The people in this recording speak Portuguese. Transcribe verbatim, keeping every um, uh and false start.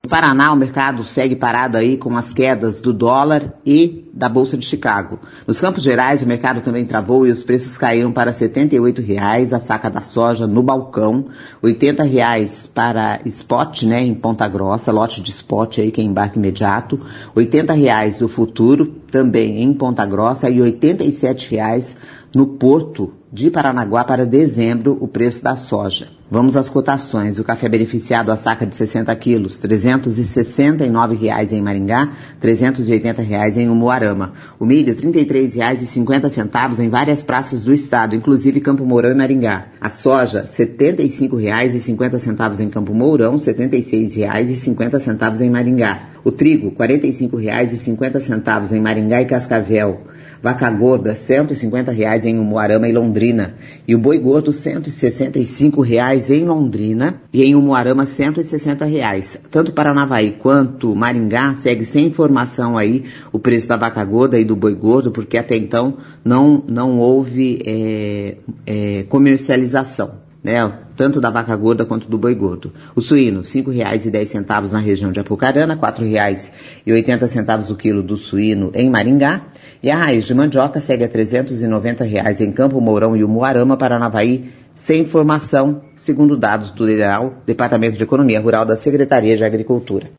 Paraná, o mercado segue parado aí com as quedas do dólar e da Bolsa de Chicago. Nos Campos Gerais, o mercado também travou e os preços caíram para setenta e oito reais a saca da soja no balcão, oitenta reais para spot, né, em Ponta Grossa, lote de spot aí que é embarque imediato, oitenta reais o futuro, também em Ponta Grossa, e oitenta e sete reais no Porto de Paranaguá para dezembro, o preço da soja. Vamos às cotações. O café beneficiado a saca de sessenta quilos, trezentos e sessenta e nove reais em Maringá, trezentos e oitenta reais em Umuarama. O milho, trinta e três reais e cinquenta centavos em várias praças do estado, inclusive Campo Mourão e Maringá. A soja, setenta e cinco reais e cinquenta centavos em Campo Mourão, setenta e seis reais e cinquenta centavos em Maringá. O trigo, quarenta e cinco reais e cinquenta centavos em Maringá e Cascavel. Vaca gorda, cento e cinquenta reais em Umuarama e Londrina. E o boi gordo, cento e sessenta e cinco reais em Londrina e em Umuarama, cento e sessenta reais. Tanto Paranavaí quanto Maringá segue sem informação aí o preço da vaca gorda e do boi gordo, porque até então não, não houve é, é, comercialização, né? Tanto da vaca gorda quanto do boi gordo. O suíno, cinco reais e dez centavos na região de Apucarana, quatro reais e oitenta centavos o quilo do suíno em Maringá. E a raiz de mandioca segue a trezentos e noventa reais em Campo Mourão e Umuarama, Paranavaí, sem informação, segundo dados do D E R A L, Departamento de Economia Rural da Secretaria de Agricultura.